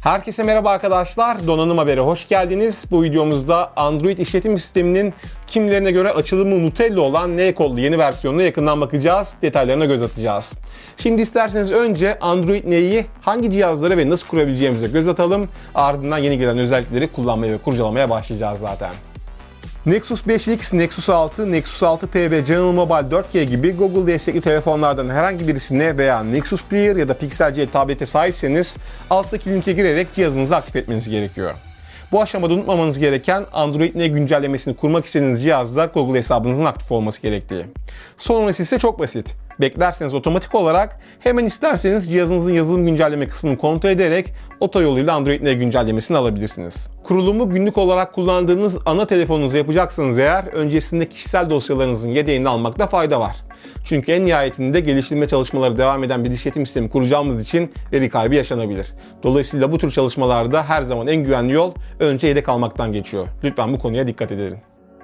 Herkese merhaba arkadaşlar, Donanım Haber'e hoş geldiniz. Bu videomuzda Android işletim sisteminin kimilerine göre açılımı Nutella olan N-Code'lu yeni versiyonuna yakından bakacağız, detaylarına göz atacağız. Şimdi isterseniz önce Android N'yi hangi cihazlara ve nasıl kurabileceğimize göz atalım. Ardından yeni gelen özellikleri kullanmaya ve kurcalamaya başlayacağız zaten. Nexus 5X, Nexus 6, Nexus 6P ve General Mobile 4G gibi Google destekli telefonlardan herhangi birisine veya Nexus Player ya da Pixel C tablete sahipseniz alttaki linke girerek cihazınızı aktif etmeniz gerekiyor. Bu aşamada unutmamanız gereken Android N güncellemesini kurmak istediğiniz cihazda Google hesabınızın aktif olması gerektiği. Sonrası ise çok basit. Beklerseniz otomatik olarak hemen isterseniz cihazınızın yazılım güncelleme kısmını kontrol ederek otoyoluyla Android N güncellemesini alabilirsiniz. Kurulumu günlük olarak kullandığınız ana telefonunuza yapacaksanız eğer öncesinde kişisel dosyalarınızın yedeğini almakta fayda var. Çünkü en nihayetinde geliştirme çalışmaları devam eden bir işletim sistemi kuracağımız için veri kaybı yaşanabilir. Dolayısıyla bu tür çalışmalarda her zaman en güvenli yol önce yedek almaktan geçiyor. Lütfen bu konuya dikkat edelim.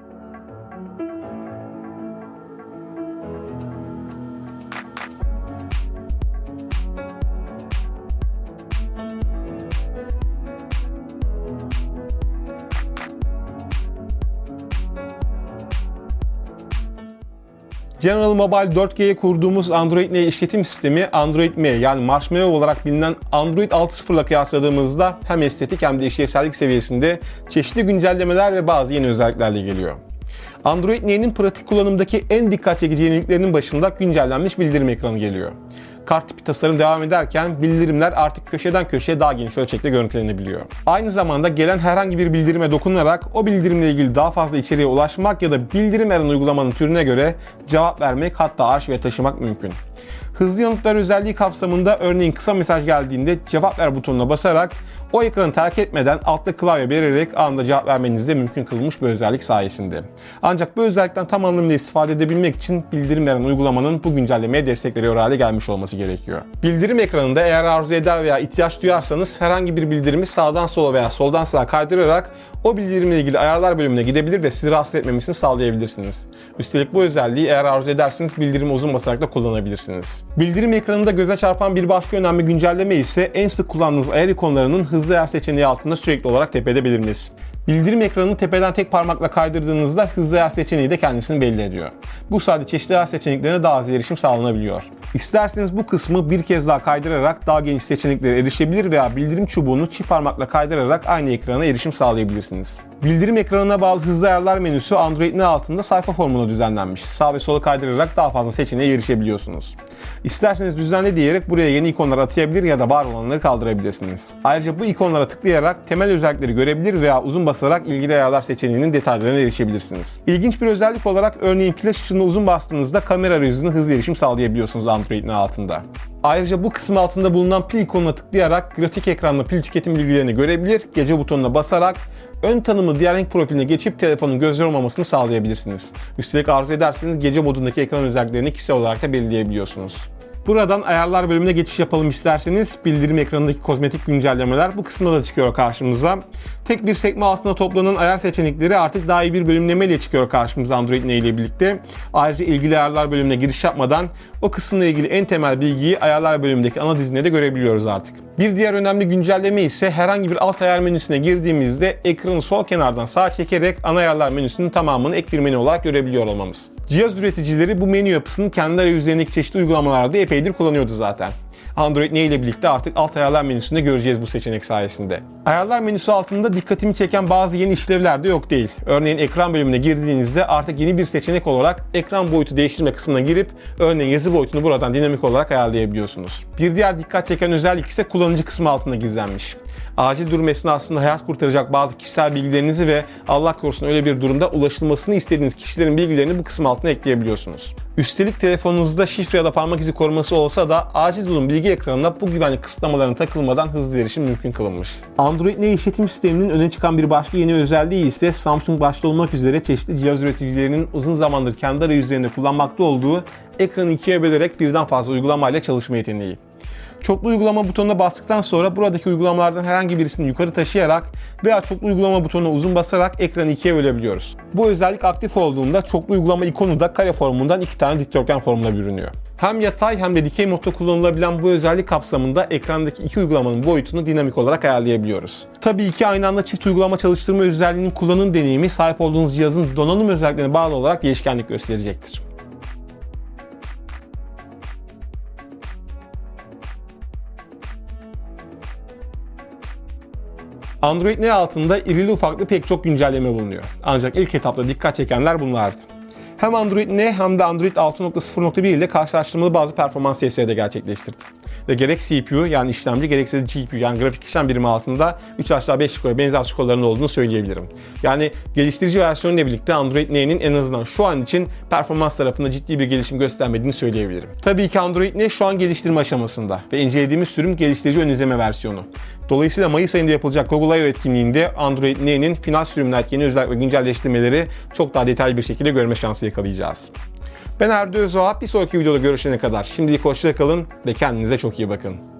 General Mobile 4G'ye kurduğumuz Android N işletim sistemi Android M yani Marshmallow olarak bilinen Android 6.0 ile kıyasladığımızda hem estetik hem de işlevsellik seviyesinde çeşitli güncellemeler ve bazı yeni özelliklerle geliyor. Android N'nin pratik kullanımdaki en dikkat çekici yeniliklerinin başında güncellenmiş bildirim ekranı geliyor. Kart tipi tasarım devam ederken bildirimler artık köşeden köşeye daha geniş ölçekte görüntülenebiliyor. Aynı zamanda gelen herhangi bir bildirime dokunarak o bildirimle ilgili daha fazla içeriğe ulaşmak ya da bildirim veren uygulamanın türüne göre cevap vermek hatta arşive taşımak mümkün. Hızlı yanıt ver özelliği kapsamında örneğin kısa mesaj geldiğinde cevap ver butonuna basarak o ekranı terk etmeden altta klavye belirleyerek anında cevap vermeniz de mümkün kılınmış bu özellik sayesinde. Ancak bu özellikten tam anlamıyla istifade edebilmek için bildirim veren uygulamanın bu güncellemeye destek veriyor hale gelmiş olması gerekiyor. Bildirim ekranında eğer arzu eder veya ihtiyaç duyarsanız herhangi bir bildirimi sağdan sola veya soldan sağa kaydırarak o bildirimle ilgili ayarlar bölümüne gidebilir ve sizi rahatsız etmemesini sağlayabilirsiniz. Üstelik bu özelliği eğer arzu ederseniz bildirimi uzun basarak da kullanabilirsiniz. Bildirim ekranında göze çarpan bir başka önemli güncelleme ise en sık kullandığınız ayar ikonlarının hızlı ayar seçeneği altında sürekli olarak tepede belirmesi. Bildirim ekranını tepeden tek parmakla kaydırdığınızda hızlı ayar seçeneği de kendisini belli ediyor. Bu sayede çeşitli ayar seçeneklerine daha az erişim sağlanabiliyor. İsterseniz bu kısmı bir kez daha kaydırarak daha geniş seçeneklere erişebilir veya bildirim çubuğunu çift parmakla kaydırarak aynı ekrana erişim sağlayabilirsiniz. Bildirim ekranına bağlı hızlı ayarlar menüsü Android N altında sayfa formuna düzenlenmiş. Sağ ve sola kaydırarak daha fazla seçeneğe erişebiliyorsunuz. İsterseniz düzenle diyerek buraya yeni ikonlar atayabilir ya da var olanları kaldırabilirsiniz. Ayrıca bu ikonlara tıklayarak temel özellikleri görebilir veya uzun basarak ilgili ayarlar seçeneğinin detaylarına erişebilirsiniz. İlginç bir özellik olarak örneğin flash ışığına uzun bastığınızda kamera arayüzüne hızlı erişim sağlayabiliyorsunuz Android N altında. Ayrıca bu kısım altında bulunan pil ikonuna tıklayarak grafik ekranla pil tüketim bilgilerini görebilir, gece butonuna basarak ön tanımlı diğer renk profiline geçip telefonun göz yormamasını sağlayabilirsiniz. Üstelik arzu ederseniz gece modundaki ekran özelliklerini kişisel olarak da belirleyebiliyorsunuz. Buradan ayarlar bölümüne geçiş yapalım isterseniz. Bildirim ekranındaki kozmetik güncellemeler bu kısımda da çıkıyor karşımıza. Tek bir sekme altında toplanan ayar seçenekleri artık daha iyi bir bölümlemeyle çıkıyor karşımıza Android N ile birlikte. Ayrıca ilgili ayarlar bölümüne giriş yapmadan o kısımla ilgili en temel bilgiyi ayarlar bölümündeki ana dizinde de görebiliyoruz artık. Bir diğer önemli güncelleme ise herhangi bir alt ayar menüsüne girdiğimizde ekranı sol kenardan sağa çekerek ana ayarlar menüsünün tamamını ek bir menü olarak görebiliyor olmamız. Cihaz üreticileri bu menü yapısını kendi arayüzlerindeki çeşitli uygulamalarda epeydir kullanıyordu zaten. Android N ile birlikte artık alt ayarlar menüsünde göreceğiz bu seçenek sayesinde. Ayarlar menüsü altında dikkatimi çeken bazı yeni işlevler de yok değil. Örneğin ekran bölümüne girdiğinizde artık yeni bir seçenek olarak ekran boyutu değiştirme kısmına girip örneğin yazı boyutunu buradan dinamik olarak ayarlayabiliyorsunuz. Bir diğer dikkat çeken özellik ise kullanıcı kısmı altında gizlenmiş. Acil durum esnasında hayat kurtaracak bazı kişisel bilgilerinizi ve Allah korusun öyle bir durumda ulaşılmasını istediğiniz kişilerin bilgilerini bu kısım altına ekleyebiliyorsunuz. Üstelik telefonunuzda şifre ya da parmak izi koruması olsa da acil durum bilgi ekranına bu güvenlik kısıtlamalarına takılmadan hızlı erişim mümkün kılınmış. Android N işletim sisteminin öne çıkan bir başka yeni özelliği ise Samsung başta olmak üzere çeşitli cihaz üreticilerinin uzun zamandır kendi arayüzlerinde kullanmakta olduğu ekranı ikiye bölerek birden fazla uygulamayla çalışma yeteneği. Çoklu uygulama butonuna bastıktan sonra buradaki uygulamalardan herhangi birisini yukarı taşıyarak veya çoklu uygulama butonuna uzun basarak ekranı ikiye bölebiliyoruz. Bu özellik aktif olduğunda çoklu uygulama ikonu da kare formundan iki tane dikdörtgen formuna bürünüyor. Hem yatay hem de dikey modda kullanılabilen bu özellik kapsamında ekrandaki iki uygulamanın boyutunu dinamik olarak ayarlayabiliyoruz. Tabii ki aynı anda çift uygulama çalıştırma özelliğinin kullanım deneyimi sahip olduğunuz cihazın donanım özelliklerine bağlı olarak değişkenlik gösterecektir. Android N altında irili ufaklı pek çok güncelleme bulunuyor. Ancak ilk etapta dikkat çekenler bunlardı. Hem Android N hem de Android 6.0.1 ile karşılaştırmalı bazı performans testleri de gerçekleştirdi. Ve gerek CPU yani işlemci gerekse de GPU yani grafik işlem birimi altında 3 aşağı 5 yukarı benzer skorların olduğunu söyleyebilirim. Yani geliştirici versiyonu ile birlikte Android N'nin en azından şu an için performans tarafında ciddi bir gelişim göstermediğini söyleyebilirim. Tabii ki Android N şu an geliştirme aşamasında ve incelediğimiz sürüm geliştirici ön izleme versiyonu. Dolayısıyla Mayıs ayında yapılacak Google I/O etkinliğinde Android N'nin final sürümüne yeni özellik ve güncelleştirmeleri çok daha detaylı bir şekilde görme şansı yakalayacağız. Ben Erdo Özdoğan. Bir sonraki videoda görüşene kadar şimdilik hoşça kalın ve kendinize çok iyi bakın.